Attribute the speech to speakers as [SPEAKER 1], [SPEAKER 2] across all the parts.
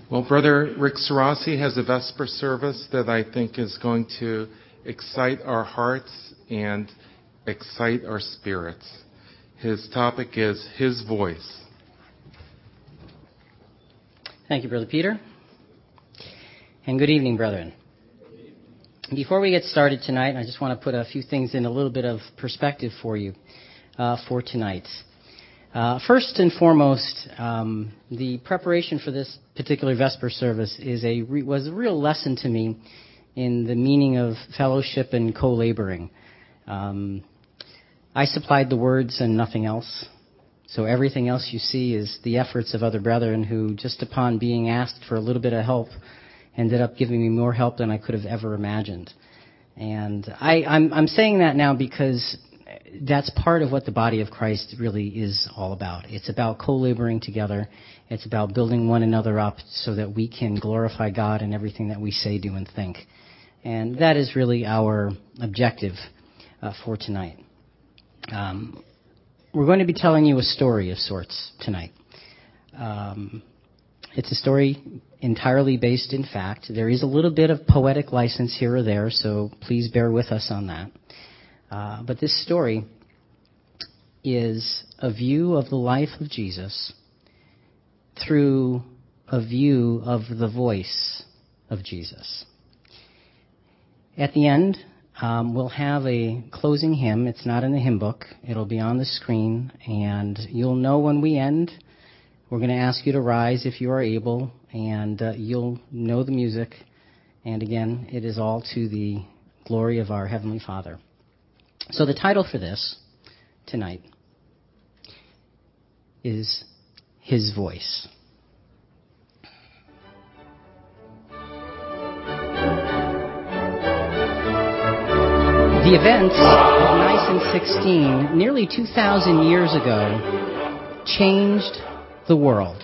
[SPEAKER 1] Well, Brother Rick Sarasi has a Vesper service that I think is going to excite our hearts and excite our spirits. His topic is His Voice.
[SPEAKER 2] Thank you, Brother Peter. And good evening, brethren. Before we get started tonight, I just want to put a few things in a little bit of perspective for you for tonight. First and foremost, the preparation for this particular Vesper service was a real lesson to me in the meaning of fellowship and co-laboring. I supplied the words and nothing else. So everything else you see is the efforts of other brethren who, just upon being asked for a little bit of help, ended up giving me more help than I could have ever imagined. And I'm saying that now because that's part of what the body of Christ really is all about. It's about co-laboring together. It's about building one another up so that we can glorify God in everything that we say, do, and think. And that is really our objective for tonight. We're going to be telling you a story of sorts tonight. It's a story entirely based in fact. There is a little bit of poetic license here or there, so please bear with us on that. But this story is a view of the life of Jesus through a view of the voice of Jesus. At the end, we'll have a closing hymn. It's not in the hymn book. It'll be on the screen, and you'll know when we end. We're going to ask you to rise if you are able, and you'll know the music. And again, it is all to the glory of our Heavenly Father. So the title for this tonight is His Voice. The events of Nicene 16, nearly 2,000 years ago, changed the world.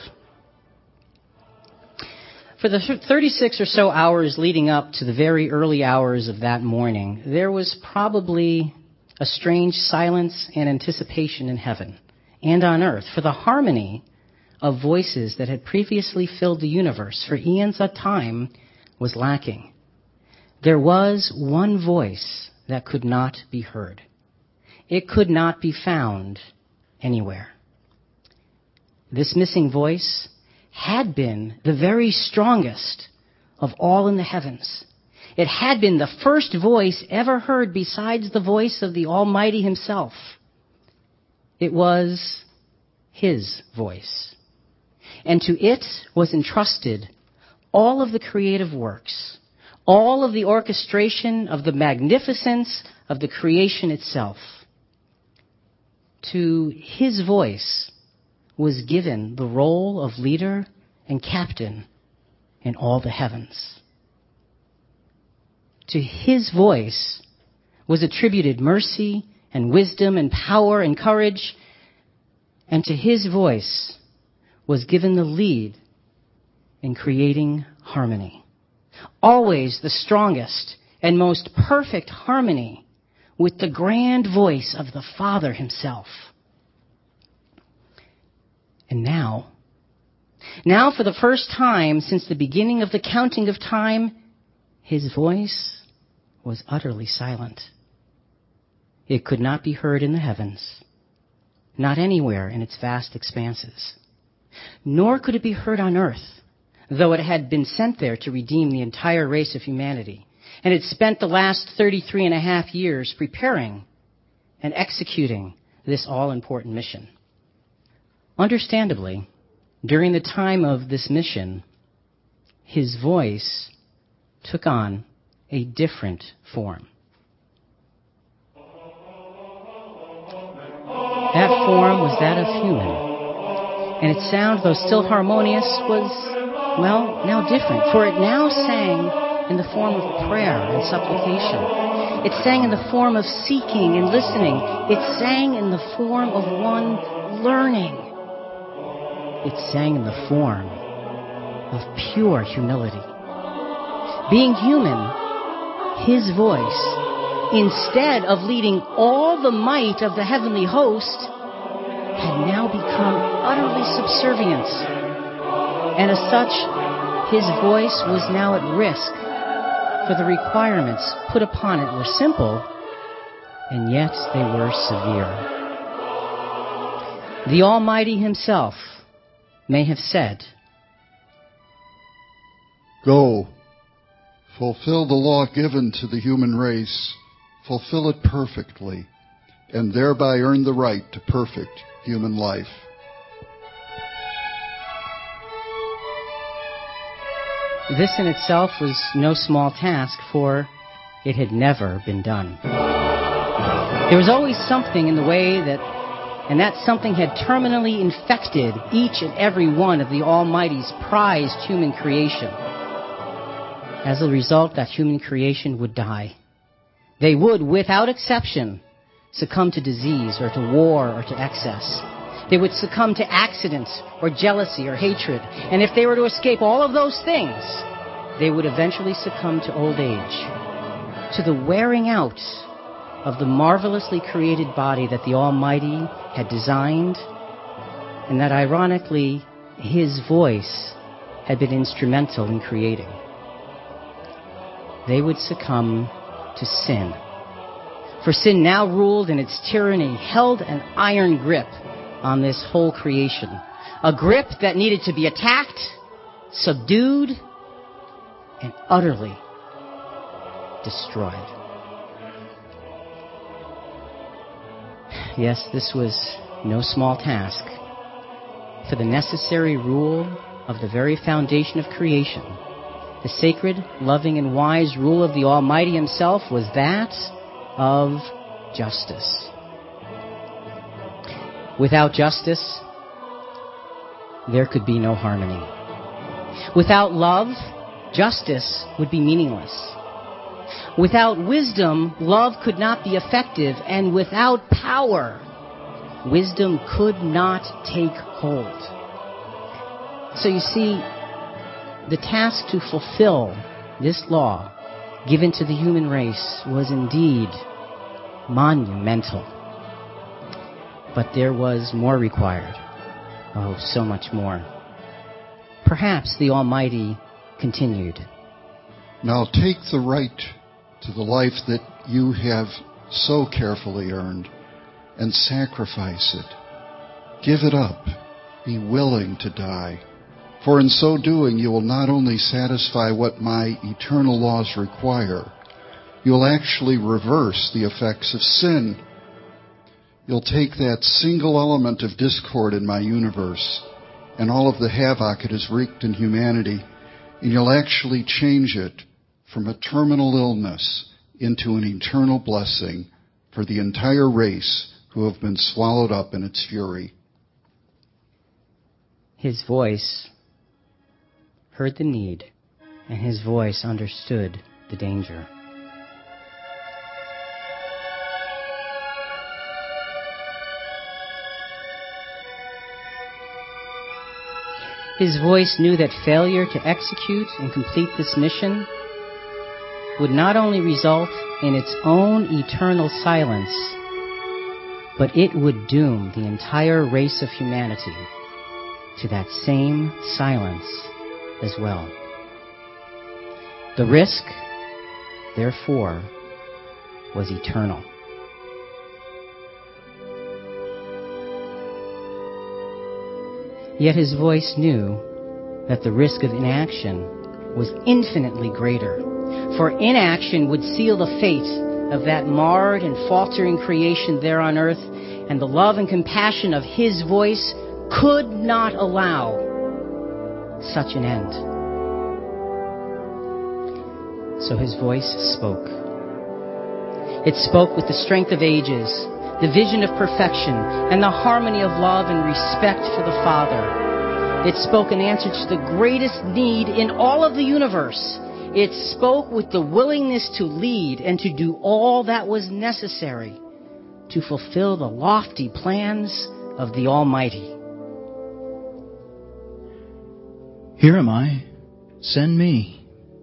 [SPEAKER 2] For the 36 or so hours leading up to the very early hours of that morning, there was probably a strange silence and anticipation in heaven and on earth for the harmony of voices that had previously filled the universe for eons of time was lacking. There was one voice that could not be heard. It could not be found anywhere. This missing voice had been the very strongest of all in the heavens. It had been the first voice ever heard besides the voice of the Almighty Himself. It was His voice. And to it was entrusted all of the creative works, all of the orchestration of the magnificence of the creation itself. To His voice was given the role of leader and captain in all the heavens. To His voice was attributed mercy and wisdom and power and courage, and to His voice was given the lead in creating harmony. Always the strongest and most perfect harmony with the grand voice of the Father Himself. And now for the first time since the beginning of the counting of time, His voice was utterly silent. It could not be heard in the heavens, not anywhere in its vast expanses. Nor could it be heard on earth, though it had been sent there to redeem the entire race of humanity, and it spent the last 33 and a half years preparing and executing this all-important mission. Understandably, during the time of this mission, His voice took on a different form. That form was that of human, and its sound, though still harmonious, was, well, now different, for it now sang in the form of prayer and supplication. It sang in the form of seeking and listening. It sang in the form of one learning. It sang in the form of pure humility. Being human, His voice, instead of leading all the might of the heavenly host, had now become utterly subservient, and as such his voice was now at risk, for the requirements put upon it were simple, and yet they were severe. The Almighty himself may have said,
[SPEAKER 3] "Go, fulfill the law given to the human race, fulfill it perfectly, and thereby earn the right to perfect human life."
[SPEAKER 2] This in itself was no small task, for it had never been done. There was always something in the way and that something had terminally infected each and every one of the Almighty's prized human creation. As a result, that human creation would die. They would, without exception, succumb to disease or to war or to excess. They would succumb to accident or jealousy or hatred. And if they were to escape all of those things, they would eventually succumb to old age, to the wearing out of the marvelously created body that the Almighty had designed, and that ironically his voice had been instrumental in creating. They would succumb to sin. For sin now ruled in its tyranny, held an iron grip on this whole creation. A grip that needed to be attacked, subdued, and utterly destroyed. Yes, this was no small task, for the necessary rule of the very foundation of creation, the sacred, loving, and wise rule of the Almighty himself, was that of justice. Without justice, there could be no harmony. Without love, justice would be meaningless. Without wisdom, love could not be effective, and without power, wisdom could not take hold. So you see, the task to fulfill this law given to the human race was indeed monumental. But there was more required. Oh, so much more. Perhaps the Almighty continued.
[SPEAKER 3] "Now take the right to the life that you have so carefully earned and sacrifice it. Give it up. Be willing to die. For in so doing, you will not only satisfy what my eternal laws require, you'll actually reverse the effects of sin. You'll take that single element of discord in my universe and all of the havoc it has wreaked in humanity, and you'll actually change it from a terminal illness into an eternal blessing for the entire race who have been swallowed up in its fury."
[SPEAKER 2] His voice heard the need, and his voice understood the danger. His voice knew that failure to execute and complete this mission would not only result in its own eternal silence, but it would doom the entire race of humanity to that same silence as well. The risk, therefore, was eternal. Yet his voice knew that the risk of inaction was infinitely greater, for inaction would seal the fate of that marred and faltering creation there on earth, and the love and compassion of his voice could not allow such an end. So his voice spoke. It spoke with the strength of ages, the vision of perfection, and the harmony of love and respect for the Father. It spoke in answer to the greatest need in all of the universe. It spoke with the willingness to lead and to do all that was necessary to fulfill the lofty plans of the Almighty.
[SPEAKER 4] "Here am I. Send me."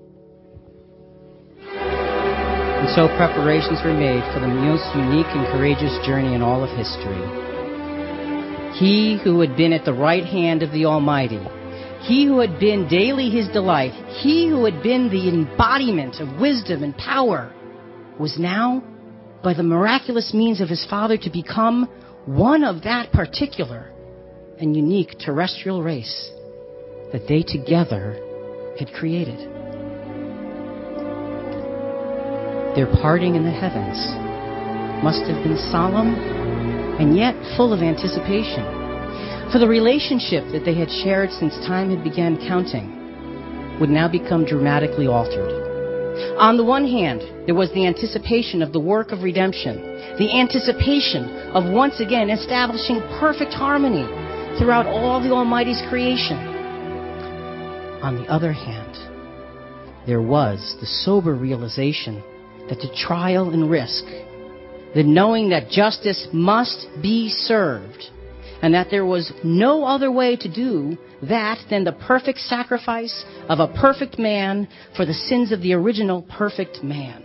[SPEAKER 2] And so preparations were made for the most unique and courageous journey in all of history. He who had been at the right hand of the Almighty, He who had been daily his delight, he who had been the embodiment of wisdom and power, was now, by the miraculous means of his Father, to become one of that particular and unique terrestrial race that they together had created. Their parting in the heavens must have been solemn and yet full of anticipation, for the relationship that they had shared since time had begun counting would now become dramatically altered. On the one hand, there was the anticipation of the work of redemption, the anticipation of once again establishing perfect harmony throughout all the Almighty's creation. On the other hand, there was the sober realization that the trial and risk, the knowing that justice must be served, and that there was no other way to do that than the perfect sacrifice of a perfect man for the sins of the original perfect man.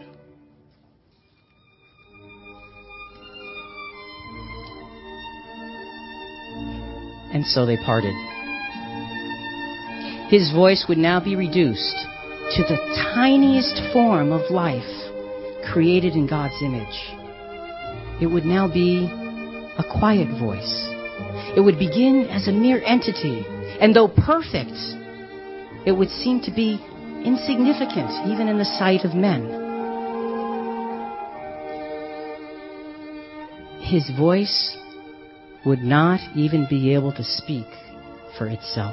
[SPEAKER 2] And so they parted. His voice would now be reduced to the tiniest form of life created in God's image. It would now be a quiet voice. It would begin as a mere entity, and though perfect, it would seem to be insignificant even in the sight of men. His voice would not even be able to speak for itself.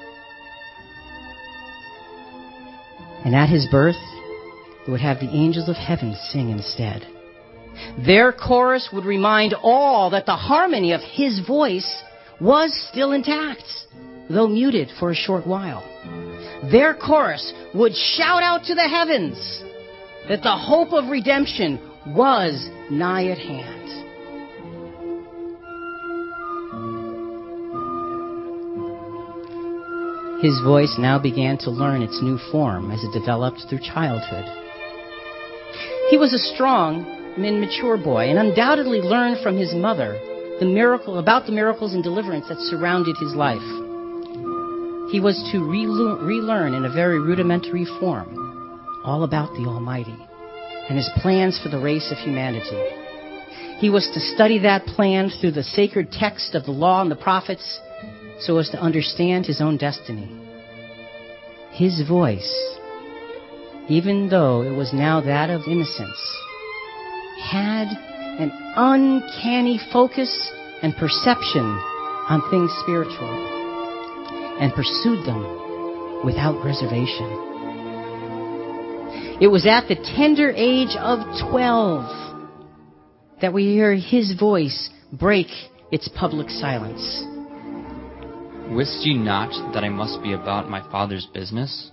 [SPEAKER 2] And at his birth, it would have the angels of heaven sing instead. Their chorus would remind all that the harmony of his voice was still intact, though muted for a short while. Their chorus would shout out to the heavens that the hope of redemption was nigh at hand. His voice now began to learn its new form as it developed through childhood. He was a strong and mature boy, and undoubtedly learned from his mother about the miracles and deliverance that surrounded his life. He was to relearn in a very rudimentary form all about the Almighty and his plans for the race of humanity. He was to study that plan through the sacred text of the law and the prophets so as to understand his own destiny. His voice, even though it was now that of innocence, had an uncanny focus and perception on things spiritual, and pursued them without reservation. It was at the tender age of 12 that we hear his voice break its public silence.
[SPEAKER 5] Wist ye not that I must be about my Father's business?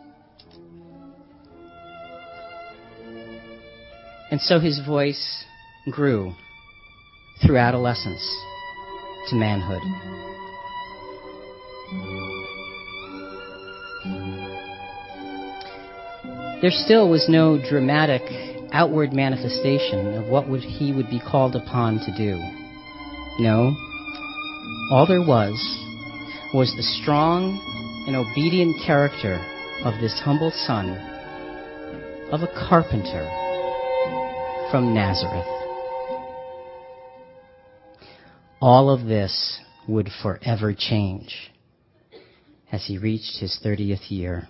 [SPEAKER 2] And so his voice grew through adolescence to manhood. There still was no dramatic outward manifestation of what he would be called upon to do. No, all there was the strong and obedient character of this humble son of a carpenter from Nazareth. All of this would forever change as he reached his 30th year.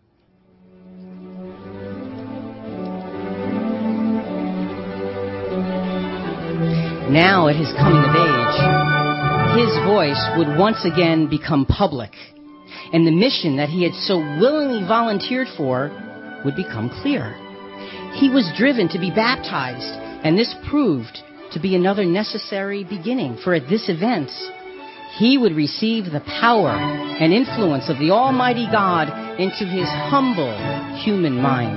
[SPEAKER 2] Now, at his coming of age, his voice would once again become public, and the mission that he had so willingly volunteered for would become clear. He was driven to be baptized, and this proved to be another necessary beginning, for at this event, he would receive the power and influence of the Almighty God into his humble human mind.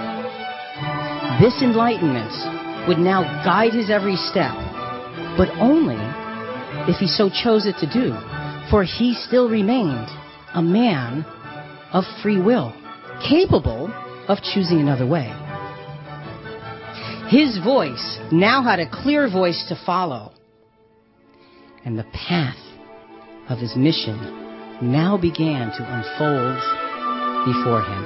[SPEAKER 2] This enlightenment would now guide his every step, but only if he so chose it to do, for he still remained a man of free will, capable of choosing another way. His voice now had a clear voice to follow, and the path of his mission now began to unfold before him.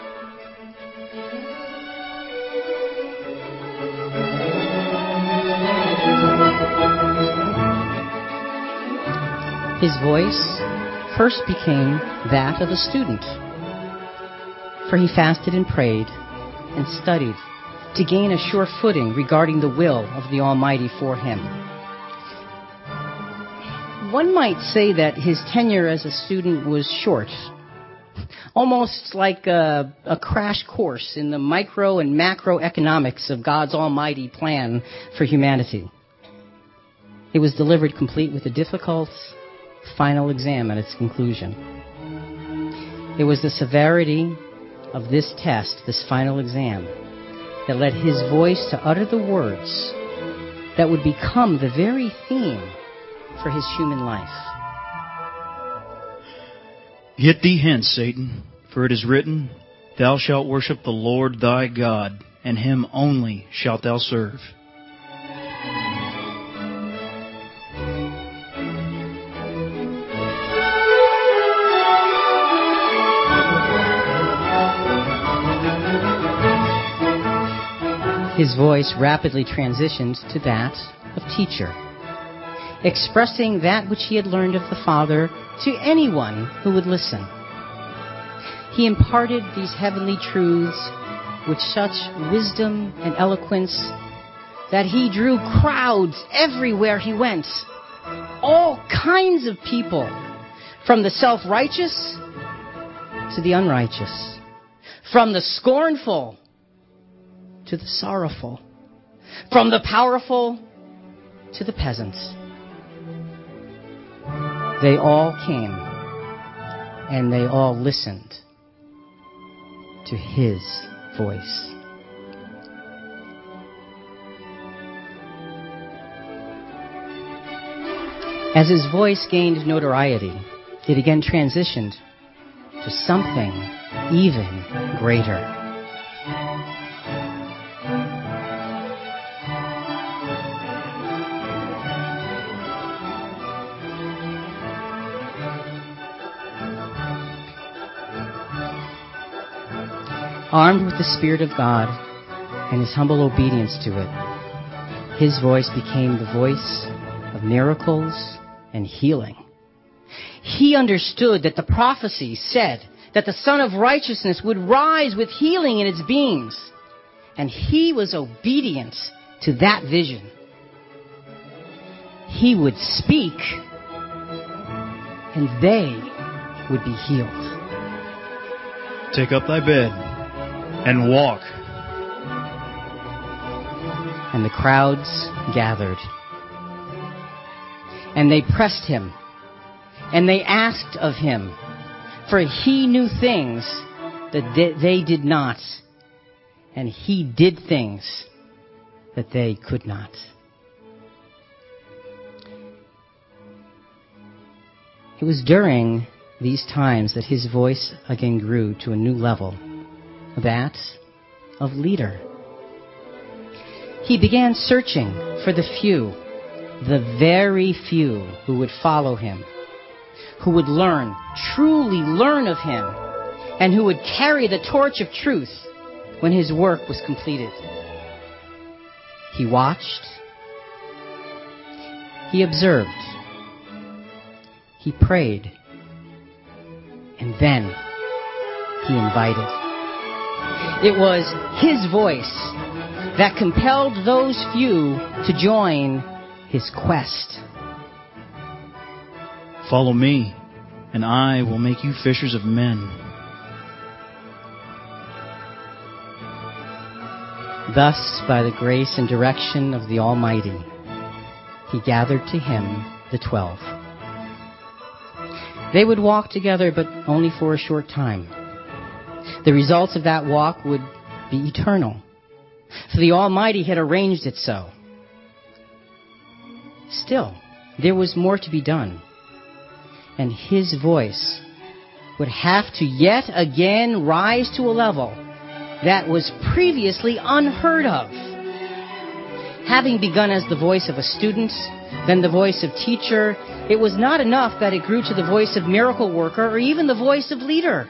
[SPEAKER 2] His voice first became that of a student, for he fasted and prayed and studied to gain a sure footing regarding the will of the Almighty for him. One might say that his tenure as a student was short, almost like a crash course in the micro and macroeconomics of God's almighty plan for humanity. It was delivered complete with a difficult final exam at its conclusion. It was the severity of this test, this final exam, that led his voice to utter the words that would become the very theme for his human life.
[SPEAKER 4] Get thee hence, Satan, for it is written, Thou shalt worship the Lord thy God, and him only shalt thou serve.
[SPEAKER 2] His voice rapidly transitioned to that of teacher, expressing that which he had learned of the Father to anyone who would listen. He imparted these heavenly truths with such wisdom and eloquence that he drew crowds everywhere he went. All kinds of people, from the self-righteous to the unrighteous, from the scornful to the sorrowful, from the powerful to the peasants. They all came and they all listened to his voice. As his voice gained notoriety, it again transitioned to something even greater. Armed with the Spirit of God and his humble obedience to it, his voice became the voice of miracles and healing. He understood that the prophecy said that the Son of Righteousness would rise with healing in its beams, and he was obedient to that vision. He would speak, and they would be healed.
[SPEAKER 4] Take up thy bed and walk.
[SPEAKER 2] And the crowds gathered. And they pressed him. And they asked of him, for he knew things that they did not. And he did things that they could not. It was during these times that his voice again grew to a new level, that of leader. He began searching for the few, the very few who would follow him, who would learn, truly learn of him, and who would carry the torch of truth when his work was completed. He watched, he observed, he prayed, and then he invited. It was his voice that compelled those few to join his quest.
[SPEAKER 4] Follow me, and I will make you fishers of men.
[SPEAKER 2] Thus, by the grace and direction of the Almighty, he gathered to him the 12. They would walk together, but only for a short time. The results of that walk would be eternal, for the Almighty had arranged it so. Still, there was more to be done, and his voice would have to yet again rise to a level that was previously unheard of. Having begun as the voice of a student, then the voice of teacher, It was not enough that it grew to the voice of miracle worker or even the voice of leader.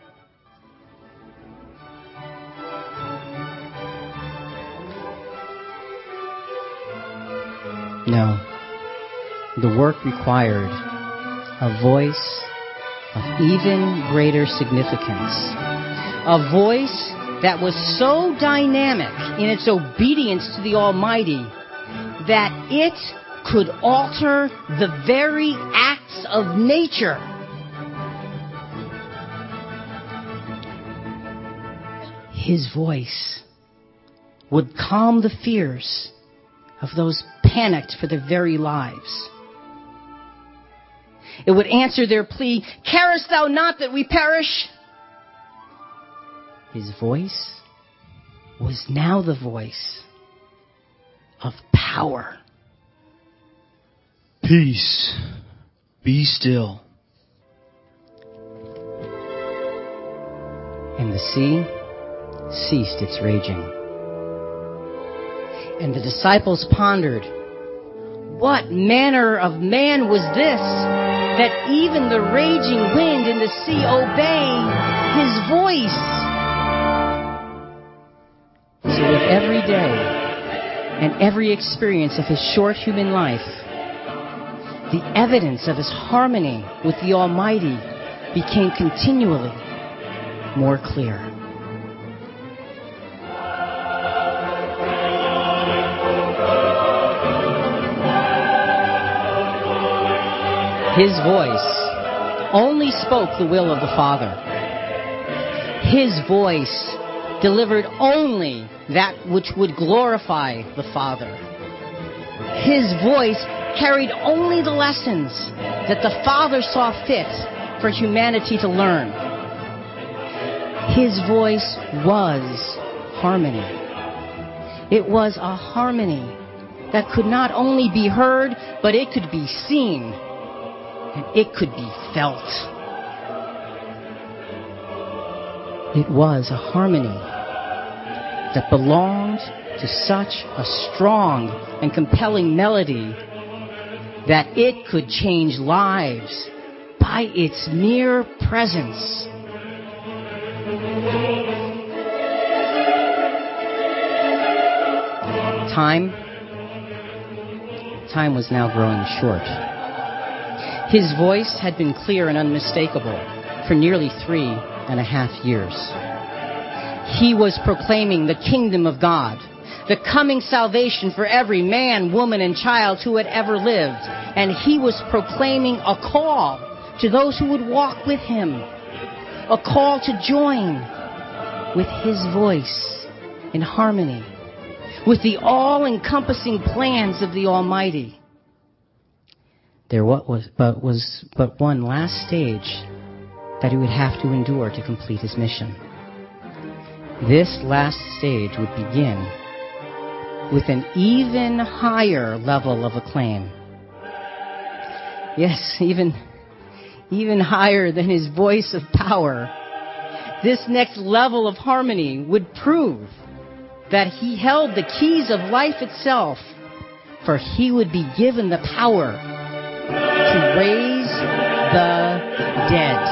[SPEAKER 2] No. The work required a voice of even greater significance. A voice that was so dynamic in its obedience to the Almighty that it could alter the very acts of nature. His voice would calm the fears of those panicked for their very lives. It would answer their plea, "Carest thou not that we perish?" His voice was now the voice of power.
[SPEAKER 4] Peace, be still.
[SPEAKER 2] And the sea ceased its raging. And the disciples pondered, what manner of man was this, that even the raging wind and the sea obey his voice? So with every day and every experience of his short human life, the evidence of his harmony with the Almighty became continually more clear. His voice only spoke the will of the Father. His voice delivered only that which would glorify the Father. His voice carried only the lessons that the Father saw fit for humanity to learn. His voice was harmony. It was a harmony that could not only be heard, but it could be seen, and it could be felt. It was a harmony that belonged to such a strong and compelling melody that it could change lives by its mere presence. Time was now growing short. His voice had been clear and unmistakable for nearly 3.5 years. He was proclaiming the kingdom of God, the coming salvation for every man, woman, and child who had ever lived. And he was proclaiming a call to those who would walk with him, a call to join with his voice in harmony with the all-encompassing plans of the Almighty. There was but one last stage that he would have to endure to complete his mission. This last stage would begin with an even higher level of acclaim. Yes, even higher than his voice of power. This next level of harmony would prove that he held the keys of life itself, for he would be given the power to raise the dead.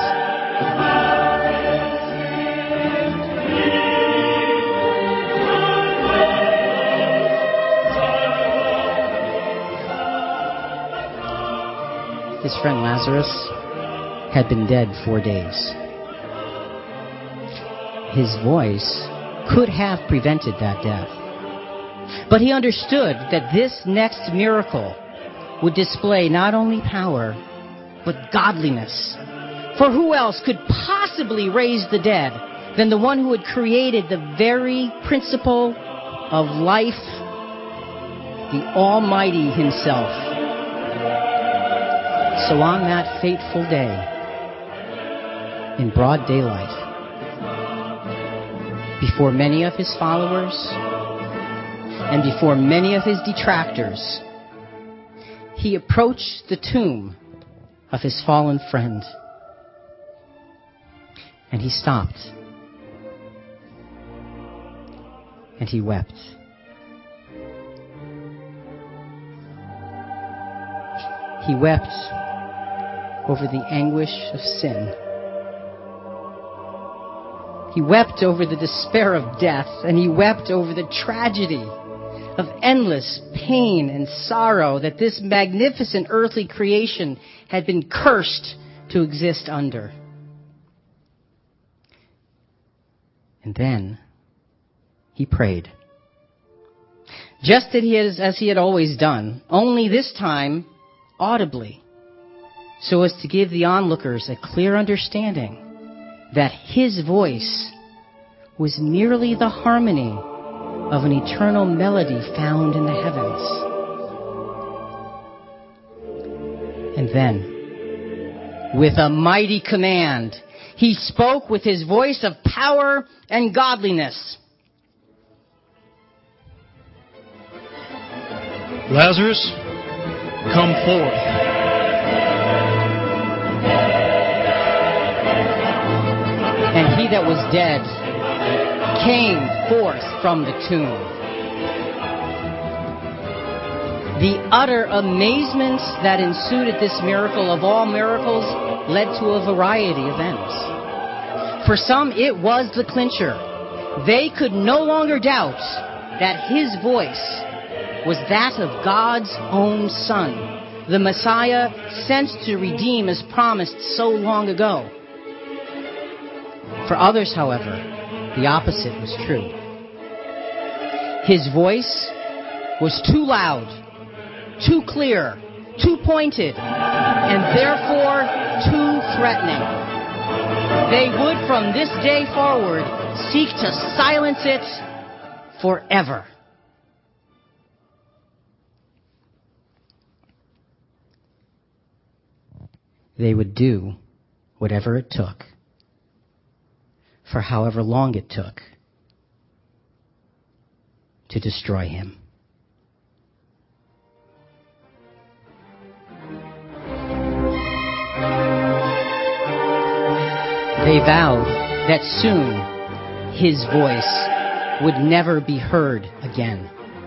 [SPEAKER 2] His friend Lazarus had been dead 4 days. His voice could have prevented that death. But he understood that this next miracle would display not only power, but godliness. For who else could possibly raise the dead than the one who had created the very principle of life, the Almighty himself? So on that fateful day, in broad daylight, before many of his followers and before many of his detractors, he approached the tomb of his fallen friend. And he stopped. And he wept. He wept over the anguish of sin. He wept over the despair of death, and he wept over the tragedy of endless pain and sorrow that this magnificent earthly creation had been cursed to exist under. And then he prayed, just as he had always done, only this time audibly, so as to give the onlookers a clear understanding that his voice was merely the harmony of an eternal melody found in the heavens. And then, with a mighty command, he spoke with his voice of power and godliness.
[SPEAKER 4] Lazarus, come forth.
[SPEAKER 2] And he that was dead came forth from the tomb. The utter amazement that ensued at this miracle of all miracles led to a variety of ends. For some, it was the clincher. They could no longer doubt that his voice was that of God's own Son, the Messiah sent to redeem as promised so long ago. For others, however, the opposite was true. His voice was too loud, too clear, too pointed, and therefore too threatening. They would from this day forward seek to silence it forever. They would do whatever it took, for however long it took, to destroy him. They vowed that soon his voice would never be heard again.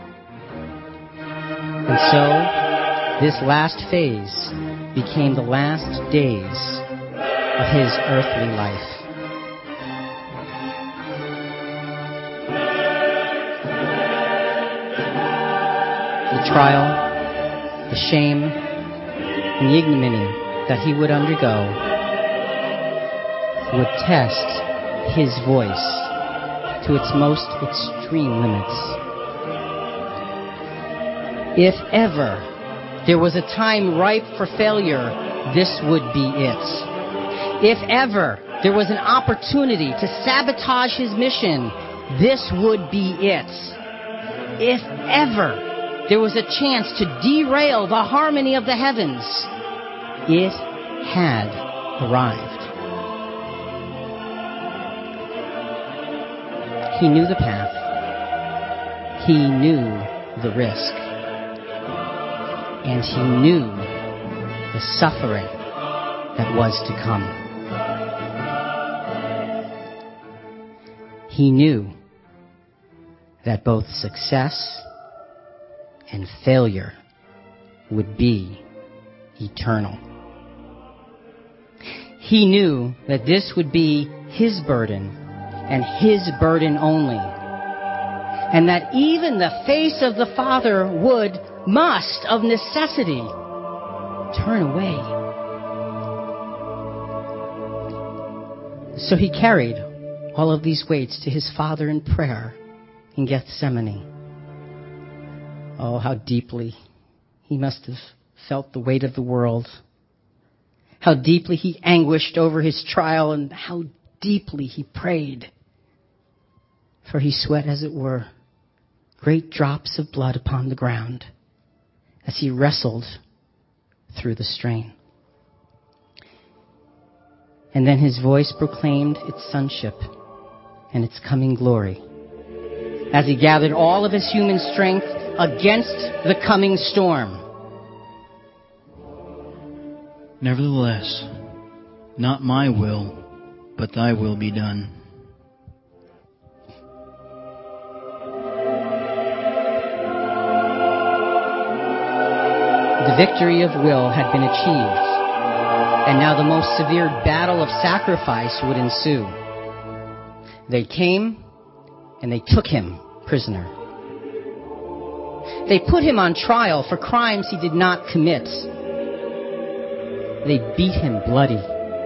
[SPEAKER 2] And so, this last phase became the last days of his earthly life. The trial, the shame, and the ignominy that he would undergo would test his voice to its most extreme limits. If ever there was a time ripe for failure, this would be it. If ever there was an opportunity to sabotage his mission, this would be it. If ever there was a chance to derail the harmony of the heavens, it had arrived. He knew the path. He knew the risk. And he knew the suffering that was to come. He knew that both success and failure would be eternal. He knew that this would be his burden and his burden only, and that even the face of the Father must of necessity turn away. So he carried all of these weights to his Father in prayer in Gethsemane. Oh, how deeply he must have felt the weight of the world. How deeply he anguished over his trial, and how deeply he prayed. For he sweat, as it were, great drops of blood upon the ground as he wrestled through the strain. And then his voice proclaimed its sonship and its coming glory as he gathered all of his human strength against the coming storm.
[SPEAKER 4] Nevertheless, not my will, but thy will be done.
[SPEAKER 2] The victory of will had been achieved, and now the most severe battle of sacrifice would ensue. They came and they took him prisoner. They put him on trial for crimes he did not commit. They beat him bloody.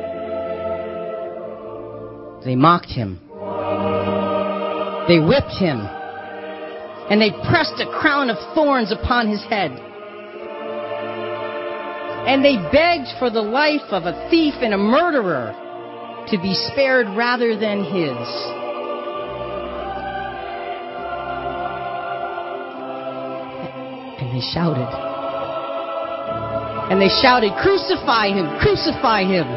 [SPEAKER 2] They mocked him. They whipped him. And they pressed a crown of thorns upon his head. And they begged for the life of a thief and a murderer to be spared rather than his. And they shouted. And they shouted, "Crucify him! Crucify him!"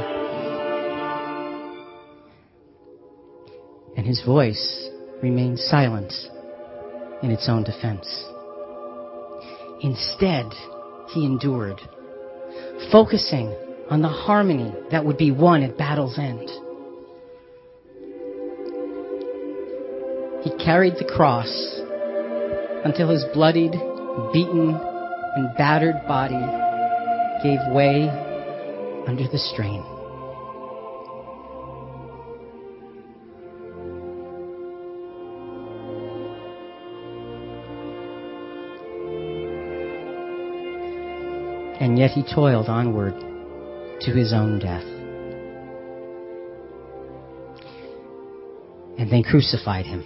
[SPEAKER 2] And his voice remained silent in its own defense. Instead, he endured, focusing on the harmony that would be won at battle's end. He carried the cross until his bloodied, beaten, and battered body gave way under the strain. And yet he toiled onward to his own death. And they crucified him.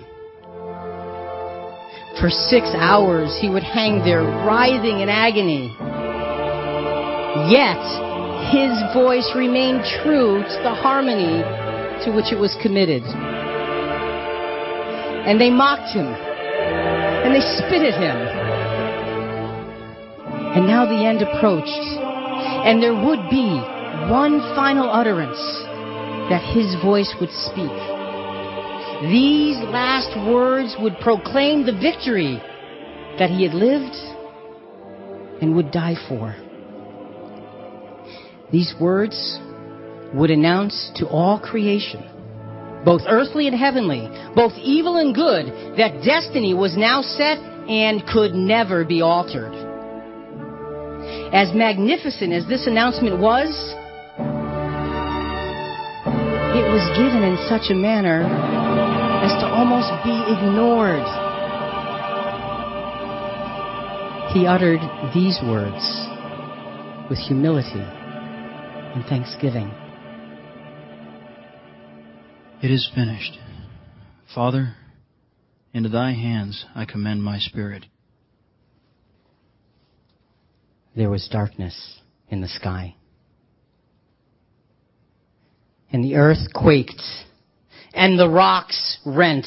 [SPEAKER 2] For 6 hours he would hang there writhing in agony. Yet his voice remained true to the harmony to which it was committed. And they mocked him. And they spit at him. And now the end approached, and there would be one final utterance that his voice would speak. These last words would proclaim the victory that he had lived and would die for. These words would announce to all creation, both earthly and heavenly, both evil and good, that destiny was now set and could never be altered. As magnificent as this announcement was, it was given in such a manner as to almost be ignored. He uttered these words with humility and thanksgiving.
[SPEAKER 4] It is finished. Father, into thy hands I commend my spirit.
[SPEAKER 2] There was darkness in the sky. And the earth quaked, and the rocks rent.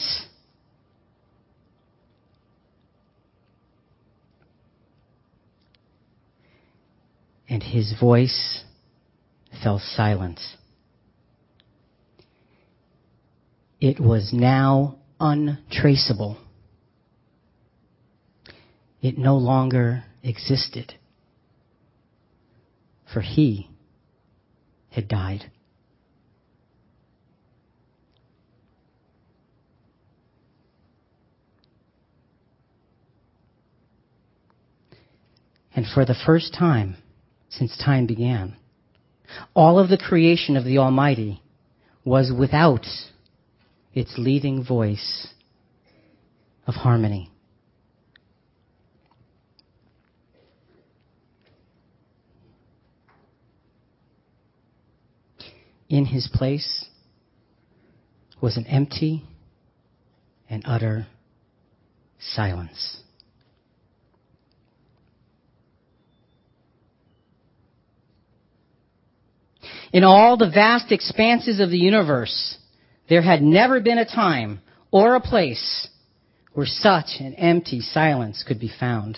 [SPEAKER 2] And his voice fell silent. It was now untraceable. It no longer existed. For he had died. And for the first time since time began, all of the creation of the Almighty was without its leading voice of harmony. In his place was an empty and utter silence. In all the vast expanses of the universe, there had never been a time or a place where such an empty silence could be found.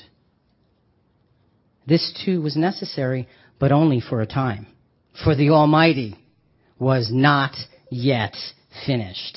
[SPEAKER 2] This too was necessary, but only for a time. For the Almighty was not yet finished.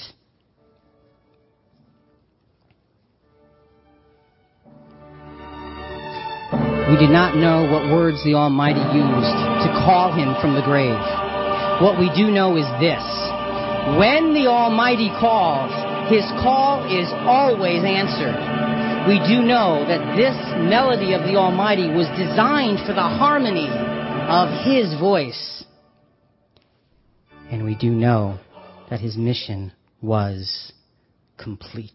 [SPEAKER 2] We do not know what words the Almighty used to call him from the grave. What we do know is this: when the Almighty calls, his call is always answered. we do know that this melody of the Almighty was designed for the harmony of His voice. And we do know that His mission was complete.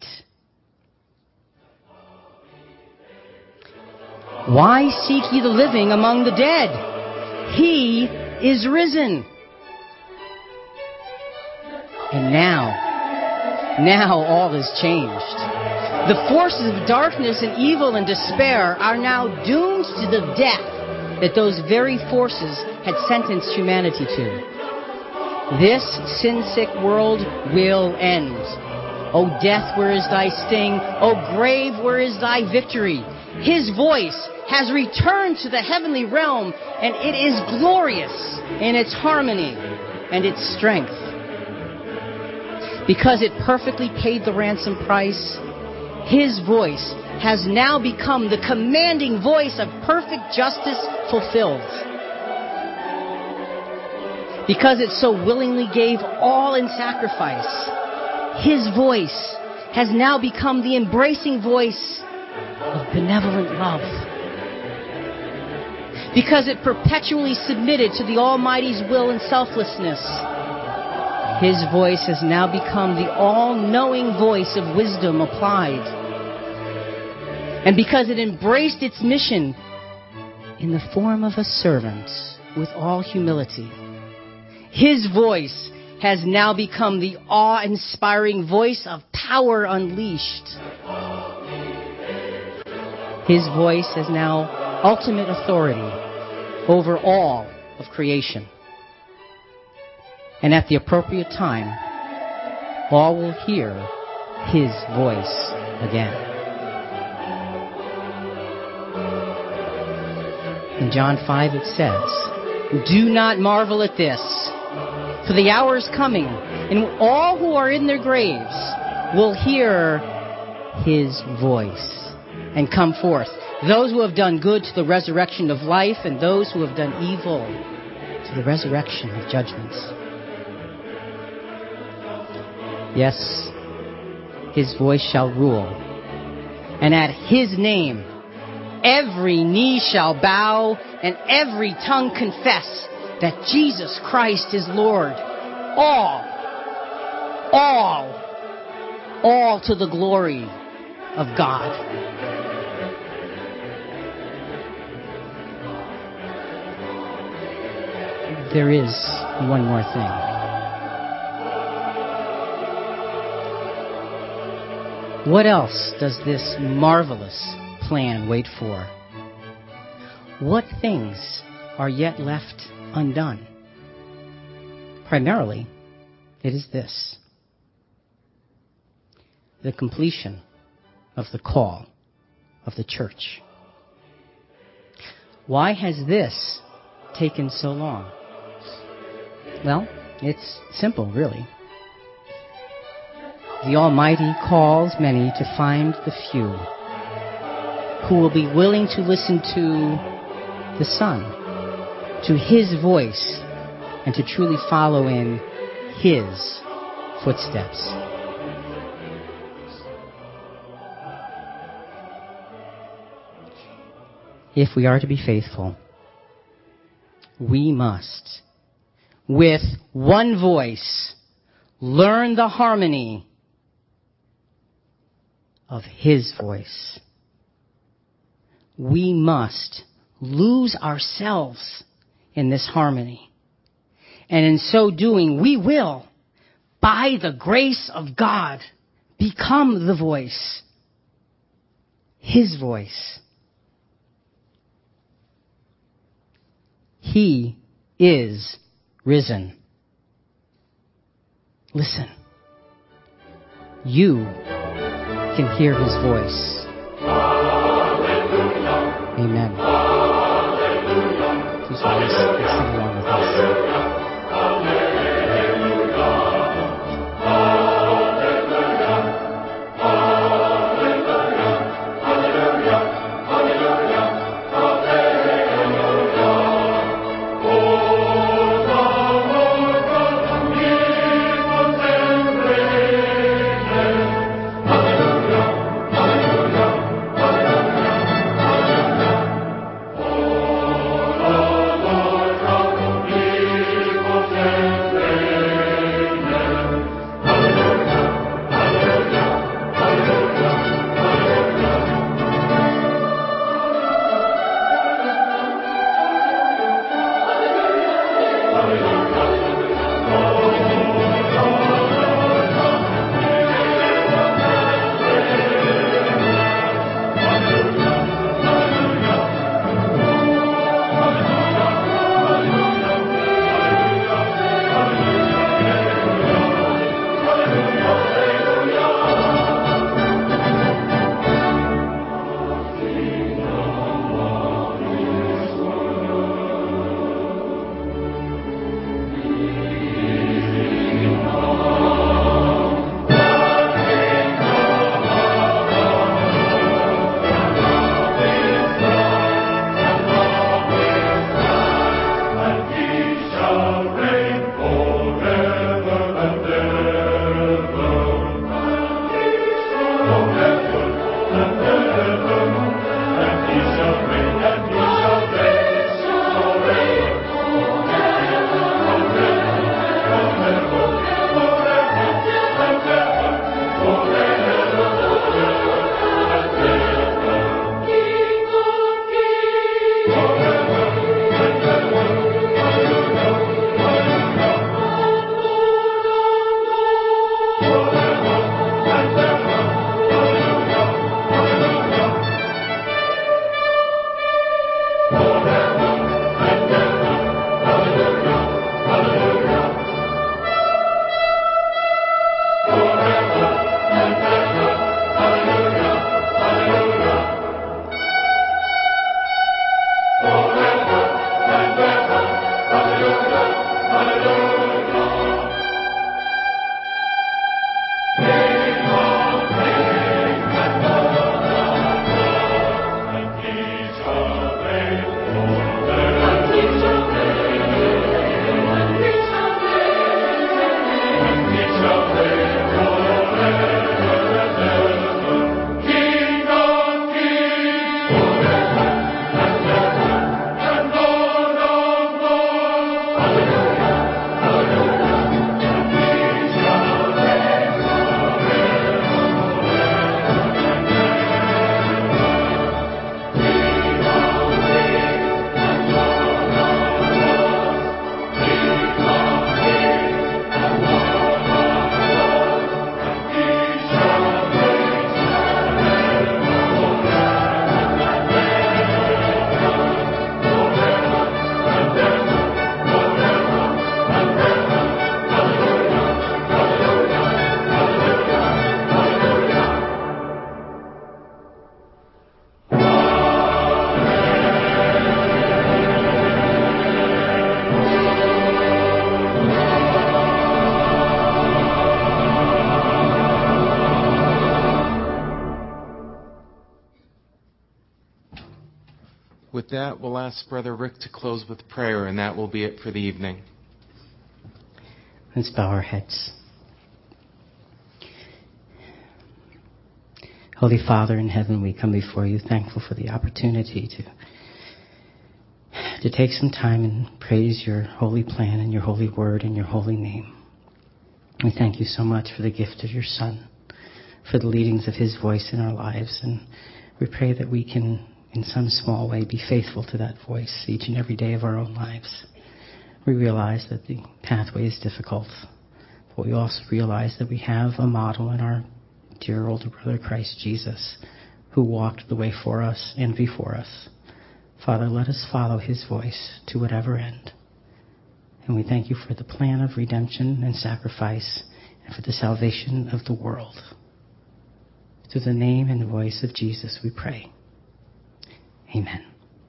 [SPEAKER 2] Why seek ye the living among the dead? He is risen. And now all is changed. The forces of darkness and evil and despair are now doomed to the death that those very forces had sentenced humanity to. This sin-sick world will end. O death, where is thy sting? O grave, where is thy victory? His voice has returned to the heavenly realm, and it is glorious in its harmony and its strength. Because it perfectly paid the ransom price, His voice has now become the commanding voice of perfect justice fulfilled. Because it so willingly gave all in sacrifice, His voice has now become the embracing voice of benevolent love. Because it perpetually submitted to the Almighty's will and selflessness, His voice has now become the all-knowing voice of wisdom applied. And because it embraced its mission in the form of a servant with all humility, His voice has now become the awe-inspiring voice of power unleashed. His voice has now ultimate authority over all of creation. And at the appropriate time, all will hear His voice again. In John 5 it says, "Do not marvel at this, for the hour is coming, and all who are in their graves will hear His voice and come forth. Those who have done good to the resurrection of life, and those who have done evil to the resurrection of judgments." Yes, His voice shall rule, and at His name every knee shall bow and every tongue confess that Jesus Christ is Lord. All to the glory of God. There is one more thing. What else does this marvelous plan wait for? What things are yet left undone? Primarily, it is this: the completion of the call of the church. Why has this taken so long? Well, it's simple, really. The Almighty calls many to find the few who will be willing to listen to the Son, to His voice, and to truly follow in His footsteps. If we are to be faithful, we must, with one voice, learn the harmony of His voice. We must lose ourselves in this harmony. And in so doing, we will, by the grace of God, become the voice, His voice. He is risen. Listen. You can hear His voice. Amen. Please rise and sing along with us.
[SPEAKER 1] with that, we'll ask Brother Rick to close with prayer, and that will be it for the evening.
[SPEAKER 2] Let's bow our heads. Holy Father in heaven, we come before you thankful for the opportunity to take some time and praise your holy plan and your holy word and your holy name. We thank you so much for the gift of your Son, for the leadings of his voice in our lives. And we pray that we can, in some small way, be faithful to that voice each and every day of our own lives. We realize that the pathway is difficult, but we also realize that we have a model in our dear older brother Christ Jesus, who walked the way for us and before us. Father, let us follow his voice to whatever end. And we thank you for the plan of redemption and sacrifice and for the salvation of the world. Through the name and the voice of Jesus we pray. Amen.